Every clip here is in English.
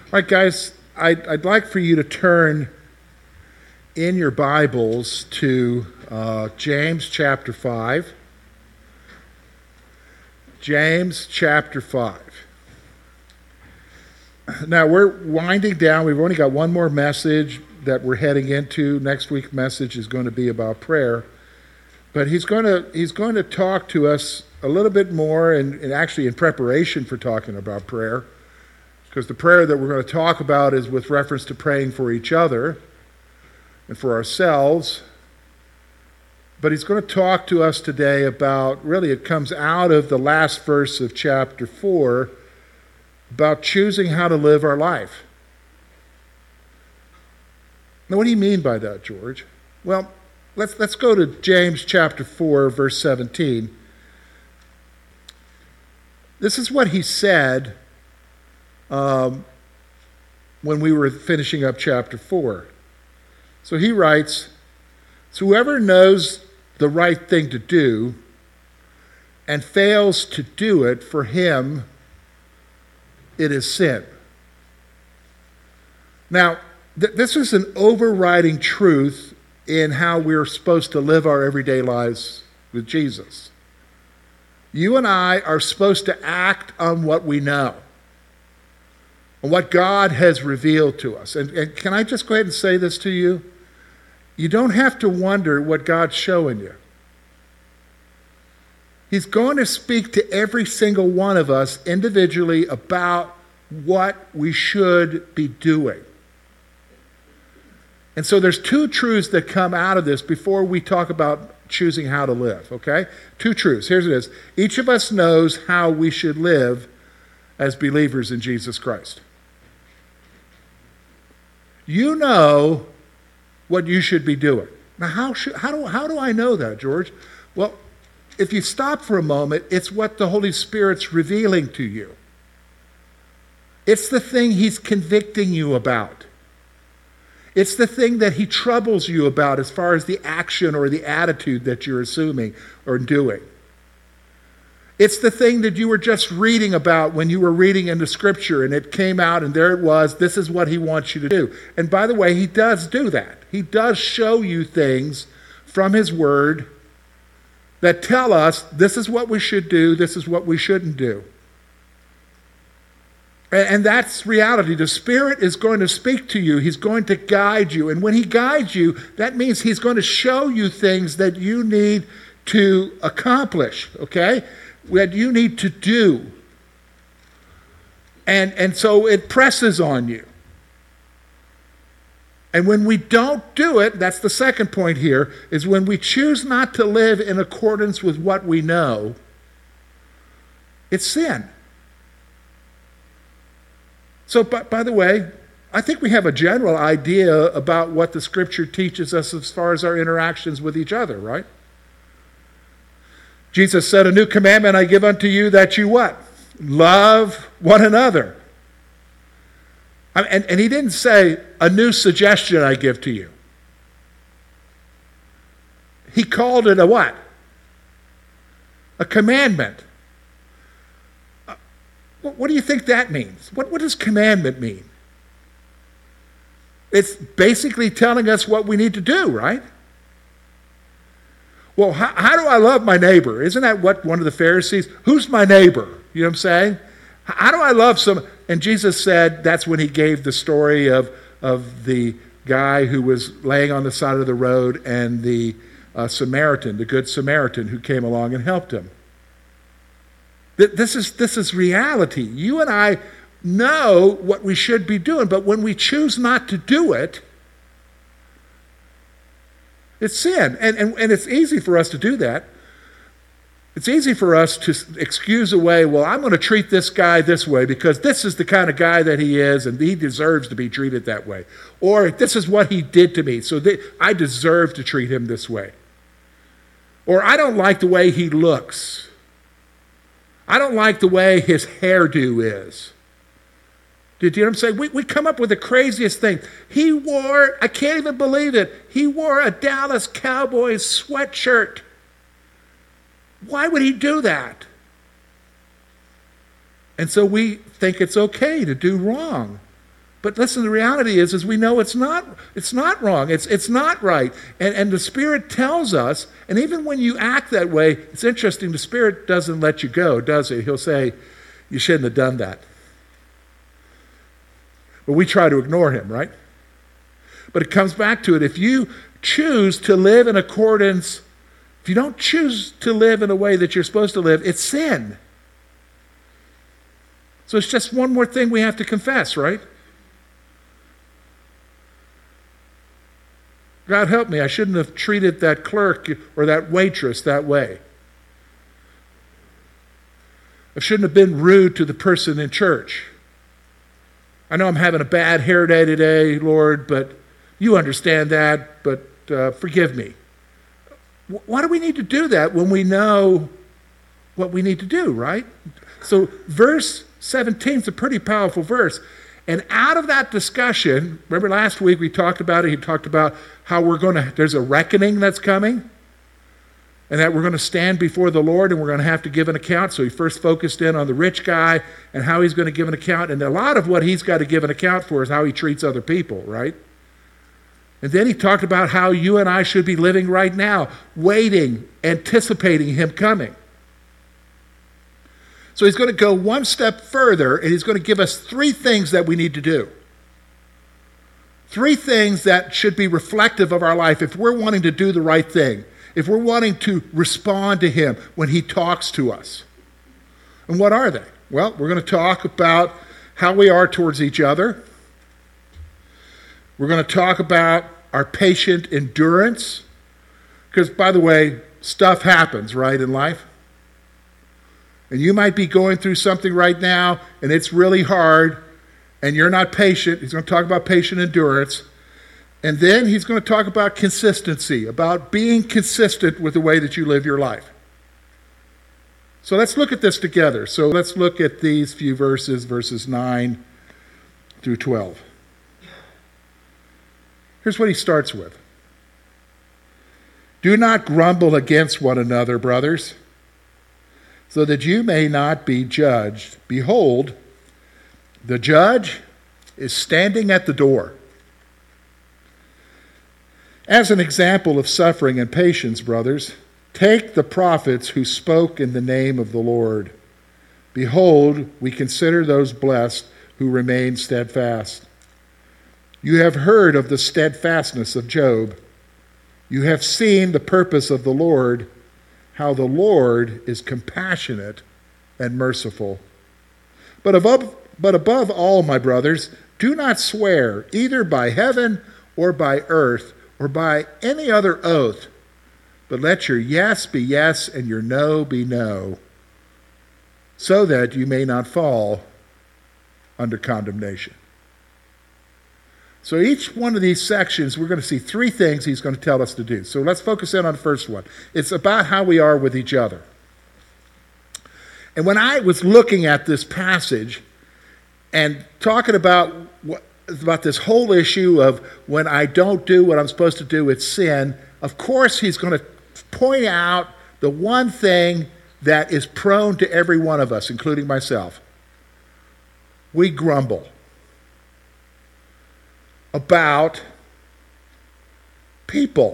All right, guys, I'd like for you to turn in your Bibles to James chapter 5. James chapter 5. Now, we're winding down. We've only got one more message that we're heading into. Next week's message is going to be about prayer. But he's going to talk to us a little bit more, and actually in preparation for talking about prayer, because the prayer that we're going to talk about is with reference to praying for each other and for ourselves. But he's going to talk to us today about, really it comes out of the last verse of chapter 4, about choosing how to live our life. Now, what do you mean by that, George? Well, let's go to James chapter 4, verse 17. This is what he said when we were finishing up chapter 4. So he writes, "So whoever knows the right thing to do and fails to do it, for him it is sin." Now, this is an overriding truth in how we're supposed to live our everyday lives with Jesus. You and I are supposed to act on what we know, on what God has revealed to us. And can I just go ahead and say this to you? You don't have to wonder what God's showing you. He's going to speak to every single one of us individually about what we should be doing. And so there's two truths that come out of this before we talk about choosing how to live, okay? Two truths. Here's it is. Each of us knows how we should live as believers in Jesus Christ. You know what you should be doing. Now, how do I know that, George? Well, if you stop for a moment, it's what the Holy Spirit's revealing to you. It's the thing He's convicting you about. It's the thing that He troubles you about as far as the action or the attitude that you're assuming or doing. It's the thing that you were just reading about when you were reading into Scripture, and it came out and there it was. This is what He wants you to do. And by the way, He does do that. He does show you things from His Word that tell us this is what we should do, this is what we shouldn't do. And that's reality. The Spirit is going to speak to you. He's going to guide you. And when He guides you, that means He's going to show you things that you need to accomplish, okay? That you need to do. And so it presses on you. And when we don't do it, that's the second point here, is when we choose not to live in accordance with what we know, it's sin. So, by the way, I think we have a general idea about what the Scripture teaches us as far as our interactions with each other, right? Jesus said, "A new commandment I give unto you, that you" what? "Love one another." And He didn't say, "A new suggestion I give to you." He called it a what? A commandment. What do you think that means? What does commandment mean? It's basically telling us what we need to do, right? Well, how do I love my neighbor? Isn't that what one of the Pharisees, who's my neighbor? You know what I'm saying? How do I love some? And Jesus said, that's when He gave the story of the guy who was laying on the side of the road and the Samaritan, the Good Samaritan who came along and helped him. This is reality. You and I know what we should be doing, but when we choose not to do it, it's sin. And it's easy for us to do that. It's easy for us to excuse away, well, I'm going to treat this guy this way because this is the kind of guy that he is and he deserves to be treated that way. Or this is what he did to me, so I deserve to treat him this way. Or I don't like the way he looks. I don't like the way his hairdo is. Do you know what I'm saying? We come up with the craziest thing. He wore, I can't even believe it, he wore a Dallas Cowboys sweatshirt. Why would he do that? And so we think it's okay to do wrong. But listen, the reality is we know it's not wrong. It's not right. And the Spirit tells us, and even when you act that way, it's interesting, the Spirit doesn't let you go, does he? He'll say, you shouldn't have done that. But we try to ignore him, right? But it comes back to it. If you choose to live in accordance, if you don't choose to live in a way that you're supposed to live, it's sin. So it's just one more thing we have to confess, right? God help me, I shouldn't have treated that clerk or that waitress that way. I shouldn't have been rude to the person in church. I know I'm having a bad hair day today, Lord, but you understand that, but forgive me. Why do we need to do that when we know what we need to do, right? So verse 17 is a pretty powerful verse. And out of that discussion, remember last week we talked about it, he talked about how there's a reckoning that's coming, and that we're going to stand before the Lord and we're going to have to give an account. So he first focused in on the rich guy and how he's going to give an account. And a lot of what he's got to give an account for is how he treats other people, right? And then he talked about how you and I should be living right now, waiting, anticipating him coming. So he's going to go one step further, and he's going to give us 3 things that we need to do. 3 things that should be reflective of our life if we're wanting to do the right thing, if we're wanting to respond to him when he talks to us. And what are they? Well, we're going to talk about how we are towards each other. We're going to talk about our patient endurance. Because, by the way, stuff happens, right, in life? And you might be going through something right now, and it's really hard, and you're not patient. He's going to talk about patient endurance. And then he's going to talk about consistency, about being consistent with the way that you live your life. So let's look at this together. So let's look at these few verses, verses 9 through 12. Here's what he starts with. Do not grumble against one another, brothers, so that you may not be judged. Behold, the judge is standing at the door. As an example of suffering and patience, brothers, take the prophets who spoke in the name of the Lord. Behold, we consider those blessed who remain steadfast. You have heard of the steadfastness of Job. You have seen the purpose of the Lord, how the Lord is compassionate and merciful. But above all, my brothers, do not swear either by heaven or by earth or by any other oath, but let your yes be yes and your no be no, so that you may not fall under condemnation. So each one of these sections, we're going to see 3 things he's going to tell us to do. So let's focus in on the first one. It's about how we are with each other. And when I was looking at this passage and talking about this whole issue of when I don't do what I'm supposed to do, it's sin, of course he's going to point out the one thing that is prone to every one of us, including myself. We grumble about people.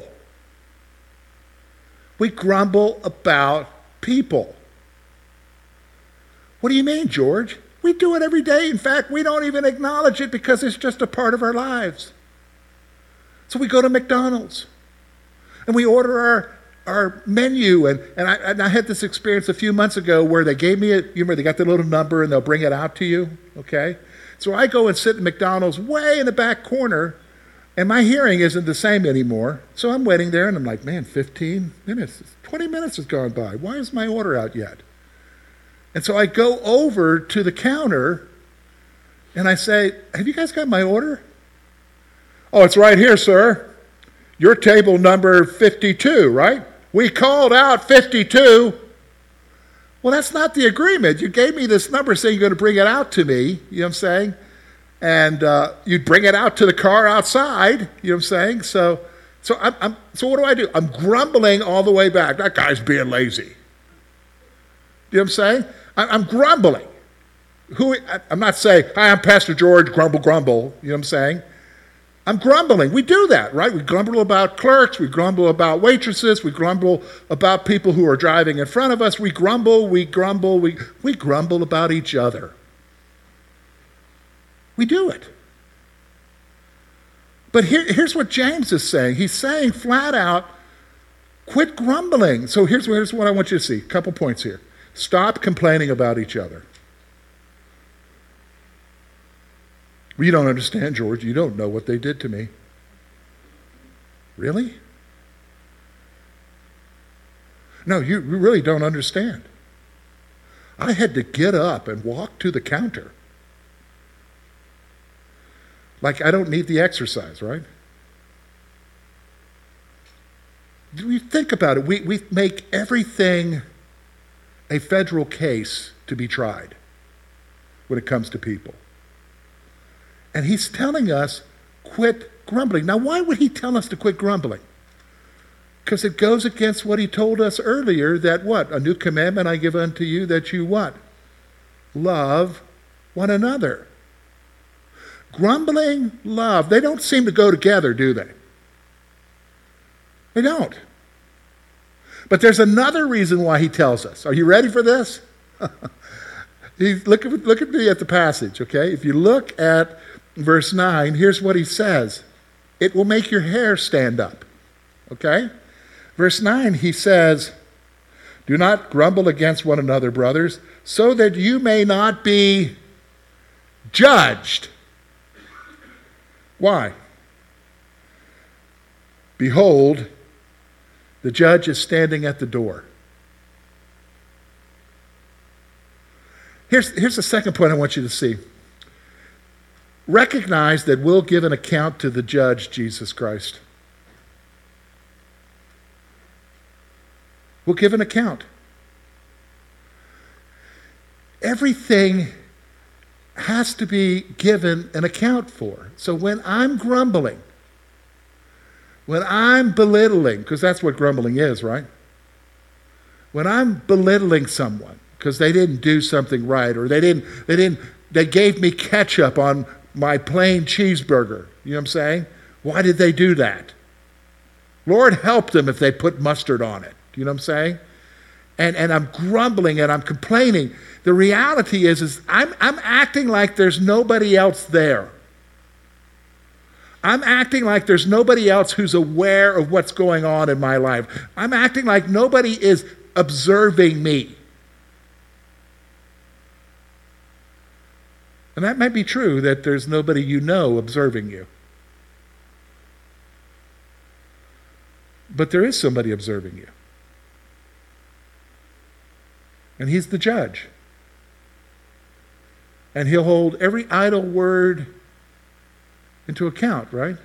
We grumble about people. What do you mean, George? We do it every day. In fact, we don't even acknowledge it because it's just a part of our lives. So we go to McDonald's and we order our menu. And I had this experience a few months ago where they gave me they got the little number and they'll bring it out to you, okay? So I go and sit in McDonald's way in the back corner, and my hearing isn't the same anymore. So I'm waiting there, and I'm like, man, 15 minutes, 20 minutes has gone by. Why is my order out yet? And so I go over to the counter, and I say, have you guys got my order? Oh, it's right here, sir. Your table number 52, right? We called out 52. Well, that's not the agreement. You gave me this number saying you're going to bring it out to me, you know what I'm saying? And you'd bring it out to the car outside, you know what I'm saying? So what do? I'm grumbling all the way back. That guy's being lazy. You know what I'm saying? I'm grumbling. I'm not saying, hi, I'm Pastor George, grumble, grumble. You know what I'm saying? I'm grumbling. We do that, right? We grumble about clerks. We grumble about waitresses. We grumble about people who are driving in front of us. We grumble about each other. We do it. But here's what James is saying. He's saying flat out, quit grumbling. So here's what I want you to see. A couple points here. Stop complaining about each other. Well, you don't understand, George. You don't know what they did to me. Really? No, you really don't understand. I had to get up and walk to the counter. Like I don't need the exercise, right? We think about it. We make everything a federal case to be tried when it comes to people. And he's telling us, quit grumbling. Now, why would he tell us to quit grumbling? Because it goes against what he told us earlier, that what? A new commandment I give unto you, that you what? Love one another. Grumbling, love, they don't seem to go together, do they? They don't. But there's another reason why he tells us. Are you ready for this? Look at me at the passage, okay? If you look at verse 9, here's what he says. It will make your hair stand up, okay? Verse 9, he says, do not grumble against one another, brothers, so that you may not be judged. Why? Behold, the judge is standing at the door. Here's the second point I want you to see. Recognize that we'll give an account to the judge, Jesus Christ. We'll give an account. Everything has to be given an account for. So when I'm grumbling, when I'm belittling, because that's what grumbling is, right? When I'm belittling someone because they didn't do something right, or they gave me ketchup on my plain cheeseburger. You know what I'm saying? Why did they do that? Lord help them if they put mustard on it. You know what I'm saying? And I'm grumbling and I'm complaining. The reality is I'm acting like there's nobody else there. I'm acting like there's nobody else who's aware of what's going on in my life. I'm acting like nobody is observing me. And that might be true, that there's nobody you know observing you. But there is somebody observing you. And he's the judge. And he'll hold every idle word into account, right?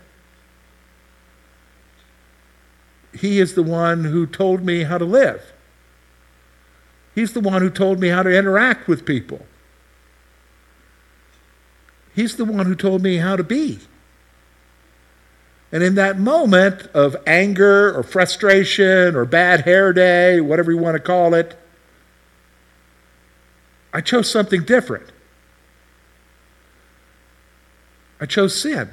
He is the one who told me how to live. He's the one who told me how to interact with people. He's the one who told me how to be. And in that moment of anger or frustration or bad hair day, whatever you want to call it, I chose something different. I chose sin.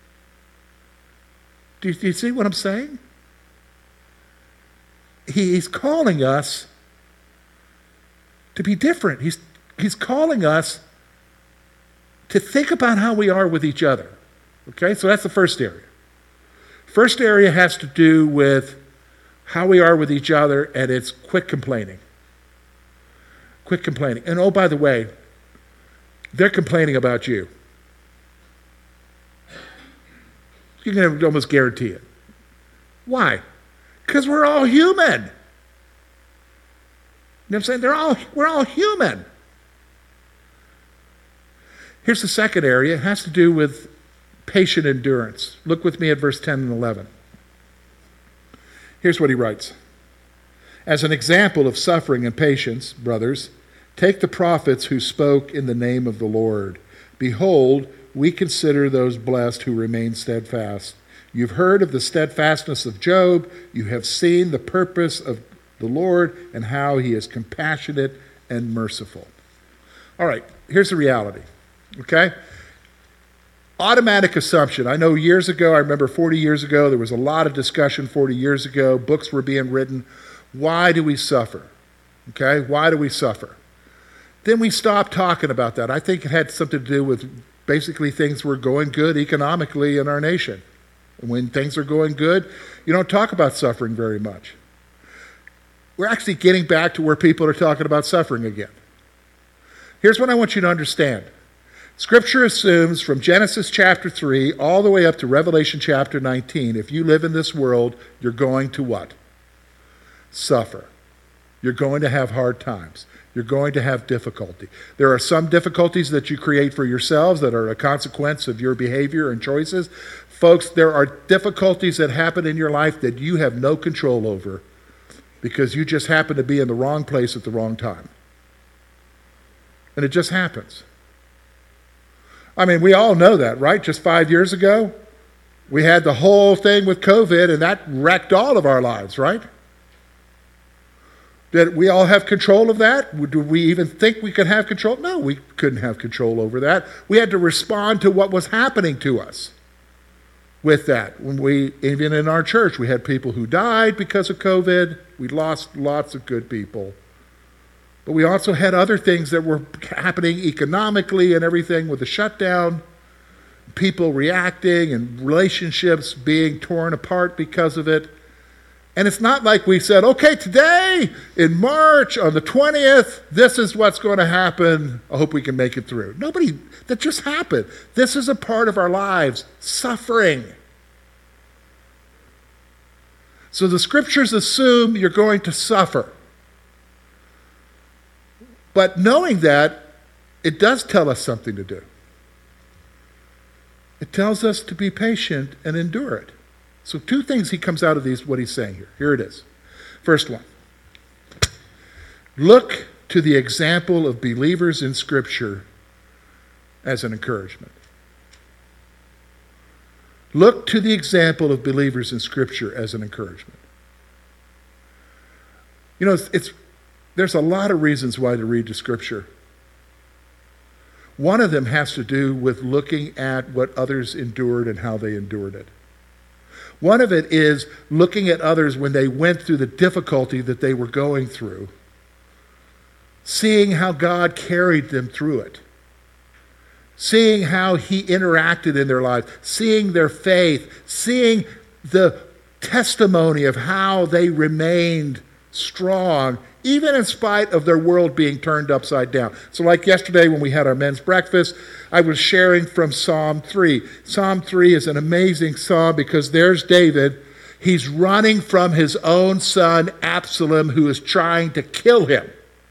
Do you see what I'm saying? He's calling us to be different. He's calling us to think about how we are with each other. Okay, so that's the first area. First area has to do with how we are with each other, and it's quit complaining. Quit complaining. And oh, by the way, they're complaining about you. You can almost guarantee it. Why? Because we're all human. You know what I'm saying? We're all human. Here's the second area. It has to do with patient endurance. Look with me at verse 10 and 11. Here's what he writes. As an example of suffering and patience, brothers, take the prophets who spoke in the name of the Lord. Behold, we consider those blessed who remain steadfast. You've heard of the steadfastness of Job. You have seen the purpose of the Lord and how he is compassionate and merciful. All All right, here's the reality, okay? Automatic assumption. I know years ago, I remember 40 years ago, there was a lot of discussion 40 years ago. Books were being written. Why do we suffer? Okay, why do we suffer? Then we stopped talking about that. I think it had something to do with basically things were going good economically in our nation. And when things are going good, you don't talk about suffering very much. We're actually getting back to where people are talking about suffering again. Here's what I want you to understand. Scripture assumes from Genesis chapter 3 all the way up to Revelation chapter 19, if you live in this world, you're going to what? Suffer. You're going to have hard times. You're going to have difficulty. There are some difficulties that you create for yourselves that are a consequence of your behavior and choices. Folks, there are difficulties that happen in your life that you have no control over because you just happen to be in the wrong place at the wrong time. And it just happens. I mean, we all know that, right? Just 5 years ago, we had the whole thing with COVID, and that wrecked all of our lives, right? Did we all have control of that? Do we even think we could have control? No, we couldn't have control over that. We had to respond to what was happening to us with that. Even in our church, we had people who died because of COVID. We lost lots of good people. But we also had other things that were happening economically and everything with the shutdown, people reacting and relationships being torn apart because of it. And it's not like we said, okay, today in March on the 20th, this is what's going to happen. I hope we can make it through. That just happened. This is a part of our lives, suffering. So the scriptures assume you're going to suffer. But knowing that, it does tell us something to do. It tells us to be patient and endure it. So two things he comes out of what he's saying here. Here it is. First one. Look to the example of believers in Scripture as an encouragement. Look to the example of believers in Scripture as an encouragement. You know, there's a lot of reasons why to read the Scripture. One of them has to do with looking at what others endured and how they endured it. One of it is looking at others when they went through the difficulty that they were going through, seeing how God carried them through it, seeing how he interacted in their lives, seeing their faith, seeing the testimony of how they remained strong, even in spite of their world being turned upside down. So like yesterday when we had our men's breakfast, I was sharing from Psalm 3. Psalm 3 is an amazing psalm because there's David. He's running from his own son, Absalom, who is trying to kill him.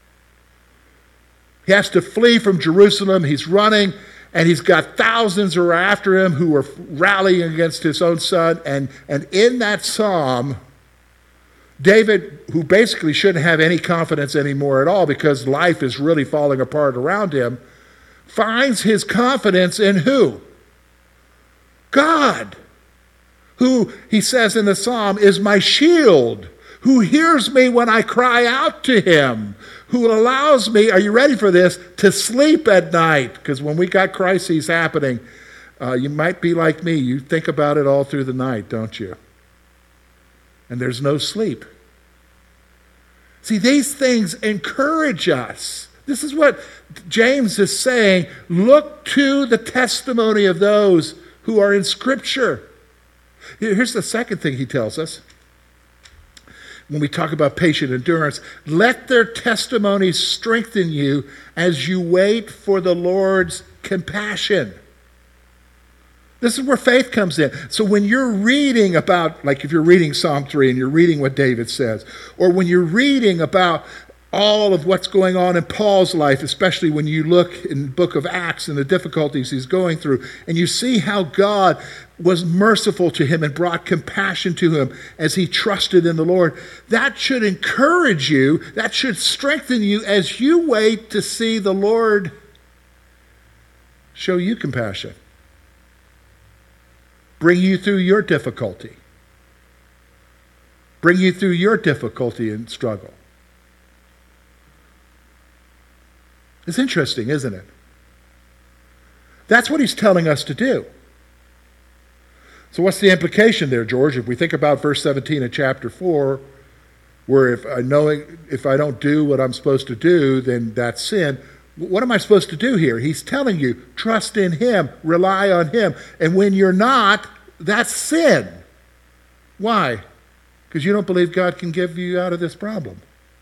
He has to flee from Jerusalem. He's running, and he's got thousands who are after him who are rallying against his own son. And in that psalm, David, who basically shouldn't have any confidence anymore at all because life is really falling apart around him, finds his confidence in who? God, who, he says in the psalm, is my shield, who hears me when I cry out to him, who allows me, are you ready for this, to sleep at night? Because when we got crises happening, you might be like me. You think about it all through the night, don't you? And there's no sleep. See, these things encourage us. This is what James is saying. Look to the testimony of those who are in Scripture. Here's the second thing he tells us. When we talk about patient endurance, let their testimonies strengthen you as you wait for the Lord's compassion. This is where faith comes in. So when you're reading about, like if you're reading Psalm 3 and you're reading what David says, or when you're reading about all of what's going on in Paul's life, especially when you look in the book of Acts and the difficulties he's going through, and you see how God was merciful to him and brought compassion to him as he trusted in the Lord, that should encourage you, that should strengthen you as you wait to see the Lord show you compassion. Bring you through your difficulty. Bring you through your difficulty and struggle. It's interesting, isn't it? That's what he's telling us to do. So what's the implication there, George? If we think about verse 17 of chapter 4, where if I don't do what I'm supposed to do, then that's sin. What am I supposed to do here? He's telling you, trust in him, rely on him. And when you're not, that's sin. Why? Because you don't believe God can give you out of this problem.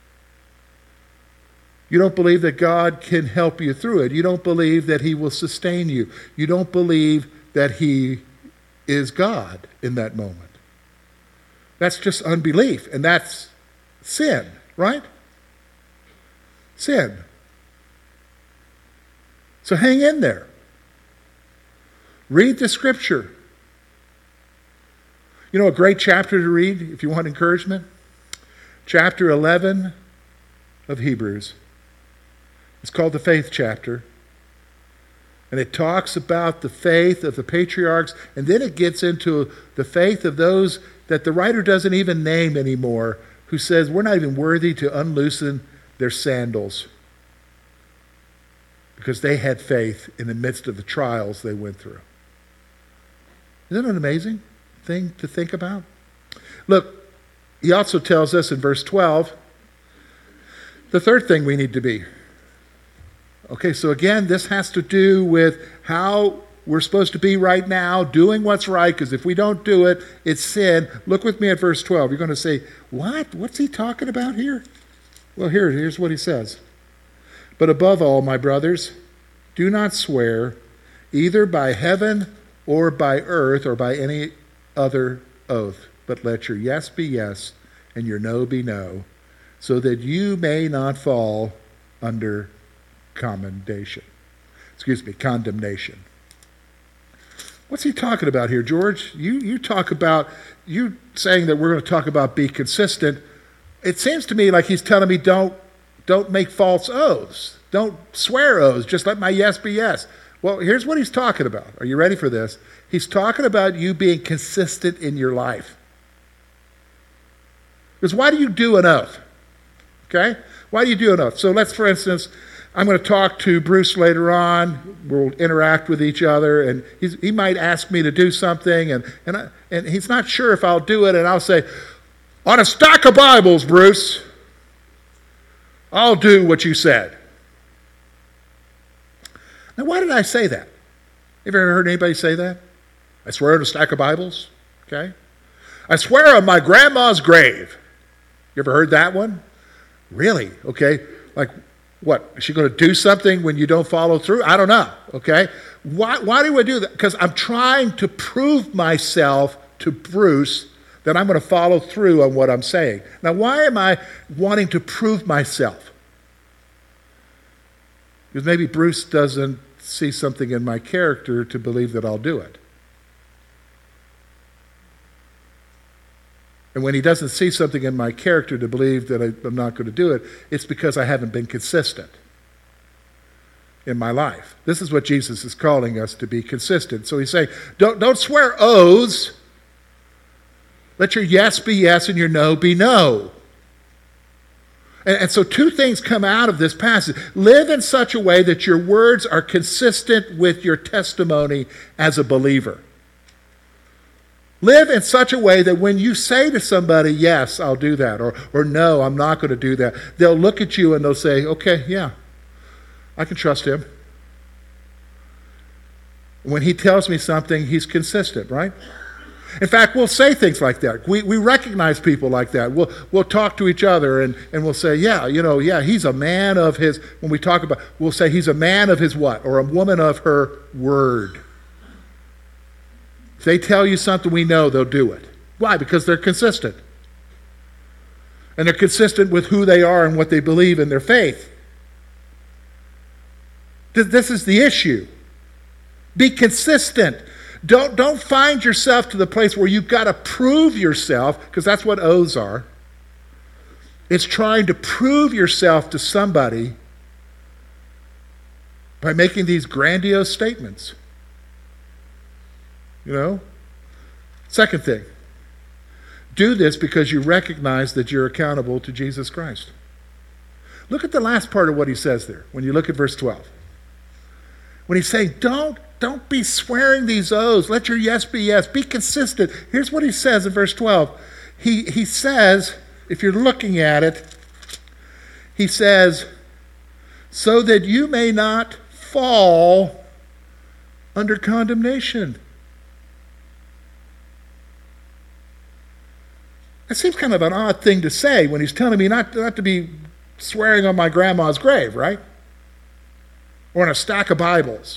You don't believe that God can help you through it. You don't believe that he will sustain you. You don't believe that he is God in that moment. That's just unbelief, and that's sin, right? Sin. So hang in there. Read the scripture. You know a great chapter to read if you want encouragement? Chapter 11 of Hebrews. It's called the faith chapter. And it talks about the faith of the patriarchs, and then it gets into the faith of those that the writer doesn't even name anymore, who says we're not even worthy to unloosen their sandals because they had faith in the midst of the trials they went through. Isn't it an amazing thing to think about? Look, he also tells us in verse 12, the third thing we need to be. Okay, so again, this has to do with how we're supposed to be right now, doing what's right, because if we don't do it, it's sin. Look with me at verse 12. You're going to say, what? What's he talking about here? Well, here's what he says. But above all, my brothers, do not swear either by heaven or by earth or by any other oath, but let your yes be yes and your no be no, so that you may not fall under condemnation. What's he talking about here, George? You talk about, you saying that we're going to talk about be consistent. It seems to me like he's telling me don't make false oaths. Don't swear oaths. Just let my yes be yes. Well, here's what he's talking about. Are you ready for this? He's talking about you being consistent in your life. Because why do you do an oath? Okay? Why do you do an oath? So let's, for instance, I'm going to talk to Bruce later on. We'll interact with each other, and he might ask me to do something, and he's not sure if I'll do it, and I'll say, on a stack of Bibles, Bruce, I'll do what you said. Now, why did I say that? Have you ever heard anybody say that? I swear on a stack of Bibles, okay? I swear on my grandma's grave. You ever heard that one? Really? Okay. Like, what? Is she going to do something when you don't follow through? I don't know, okay? Why do I do that? Because I'm trying to prove myself to Bruce that I'm going to follow through on what I'm saying. Now, why am I wanting to prove myself? Because maybe Bruce doesn't see something in my character to believe that I'll do it. And when he doesn't see something in my character to believe that I'm not going to do it, it's because I haven't been consistent in my life. This is what Jesus is calling us to be consistent. So he's saying, don't swear oaths. Let your yes be yes and your no be no. And so two things come out of this passage. Live in such a way that your words are consistent with your testimony as a believer. Live in such a way that when you say to somebody, yes, I'll do that, or no, I'm not going to do that, they'll look at you and they'll say, okay, yeah, I can trust him. When he tells me something, he's consistent, right? In fact, we'll say things like that. We recognize people like that. We'll talk to each other and we'll say, he's a man of his, when we talk about, we'll say he's a man of his what? Or a woman of her word. If they tell you something, we know they'll do it. Why? Because they're consistent. And they're consistent with who they are and what they believe in their faith. This is the issue. Be consistent. Don't find yourself to the place where you've got to prove yourself, because that's what oaths are. It's trying to prove yourself to somebody by making these grandiose statements. You know? Second thing, do this because you recognize that you're accountable to Jesus Christ. Look at the last part of what he says there when you look at verse 12. When he's saying, don't be swearing these oaths. Let your yes be yes. Be consistent. Here's what he says in verse 12. He says, if you're looking at it, he says, so that you may not fall under condemnation. It seems kind of an odd thing to say when he's telling me not to be swearing on my grandma's grave, right? Or on a stack of Bibles.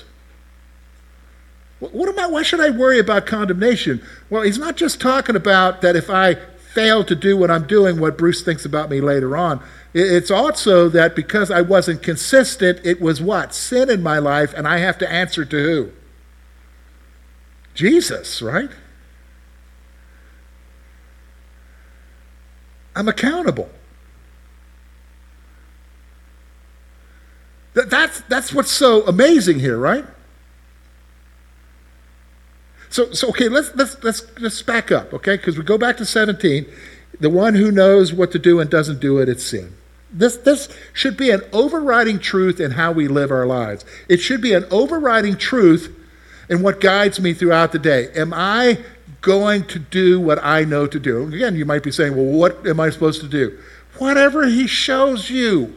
Why should I worry about condemnation? Well, he's not just talking about that if I fail to do what I'm doing, what Bruce thinks about me later on. It's also that because I wasn't consistent, it was what? Sin in my life, and I have to answer to who? Jesus, right? I'm accountable. That's what's so amazing here, right? So okay, let's back up, okay? Because we go back to 17. The one who knows what to do and doesn't do it, it's sin. This should be an overriding truth in how we live our lives. It should be an overriding truth in what guides me throughout the day. Am I going to do what I know to do? Again, you might be saying, well, what am I supposed to do? Whatever he shows you.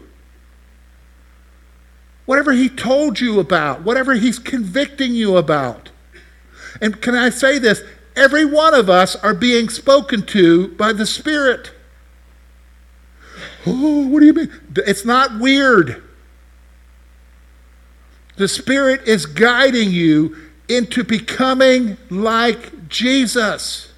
Whatever he told you about. Whatever he's convicting you about. And can I say this? Every one of us are being spoken to by the Spirit. Oh, what do you mean? It's not weird. The Spirit is guiding you into becoming like Jesus.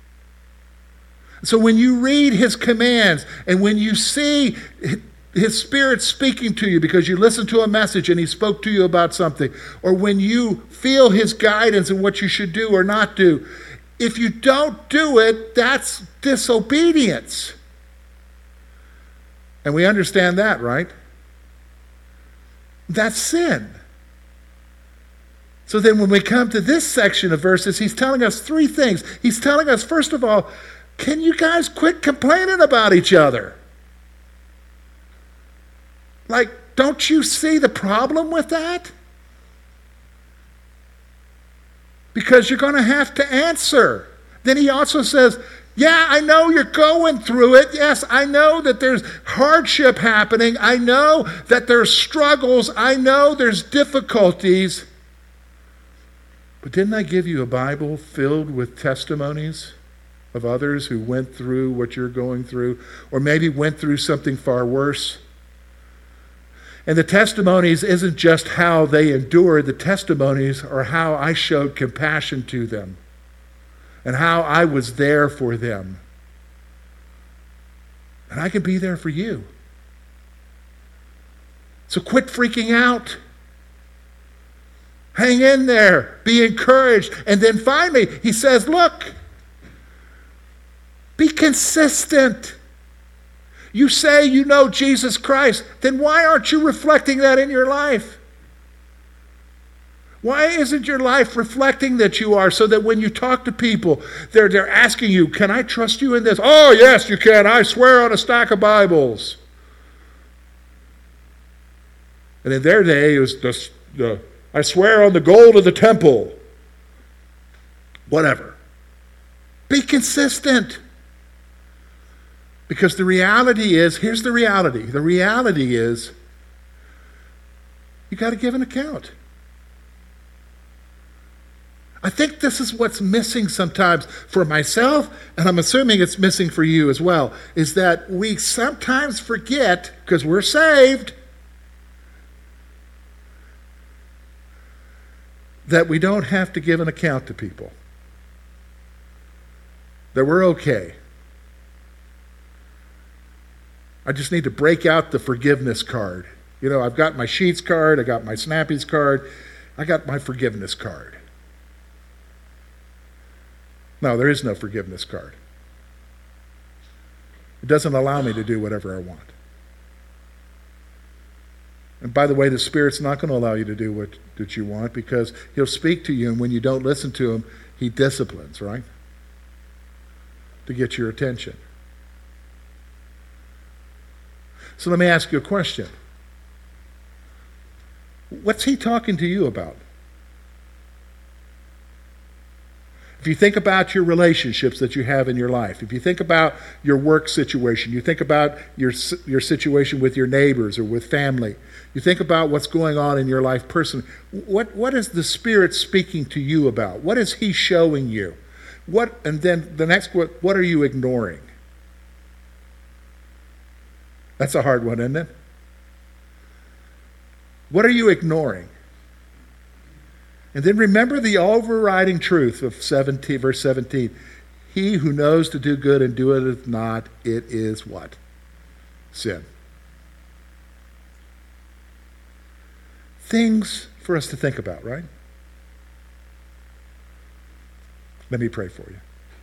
So when you read his commands and when you see his Spirit speaking to you because you listened to a message and he spoke to you about something, or when you feel his guidance in what you should do or not do, if you don't do it, that's disobedience. And we understand that, right? That's sin. So then when we come to this section of verses, he's telling us three things. He's telling us, first of all, can you guys quit complaining about each other? Like, don't you see the problem with that? Because you're going to have to answer. Then he also says, yeah, I know you're going through it. Yes, I know that there's hardship happening. I know that there's struggles. I know there's difficulties. But didn't I give you a Bible filled with testimonies of others who went through what you're going through, or maybe went through something far worse? And the testimonies isn't just how they endured. The testimonies are how I showed compassion to them and how I was there for them. And I can be there for you. So quit freaking out. Hang in there. Be encouraged. And then finally, he says, look, be consistent. You say you know Jesus Christ, then why aren't you reflecting that in your life? Why isn't your life reflecting that you are, so that when you talk to people, they're asking you, can I trust you in this? Oh, yes, you can. I swear on a stack of Bibles. And in their day, it was I swear on the gold of the temple. Whatever. Be consistent. Because the reality is, here's the reality. The reality is, you got to give an account. I think this is what's missing sometimes for myself, and I'm assuming it's missing for you as well, is that we sometimes forget, because we're saved, that we don't have to give an account to people. That we're okay. I just need to break out the forgiveness card. You know, I've got my Sheets card, I got my Snappies card, I got my forgiveness card. No, there is no forgiveness card. It doesn't allow me to do whatever I want. And by the way, the Spirit's not going to allow you to do what you want, because he'll speak to you, and when you don't listen to him, he disciplines, right? To get your attention. So let me ask you a question. What's he talking to you about? If you think about your relationships that you have in your life, if you think about your work situation, you think about your situation with your neighbors or with family, you think about what's going on in your life personally, what is the Spirit speaking to you about? What is he showing you? And then the next, what are you ignoring? That's a hard one, isn't it? What are you ignoring? And then remember the overriding truth of verse 17. He who knows to do good and doeth it not, it is what? Sin. Things for us to think about, right? Let me pray for you.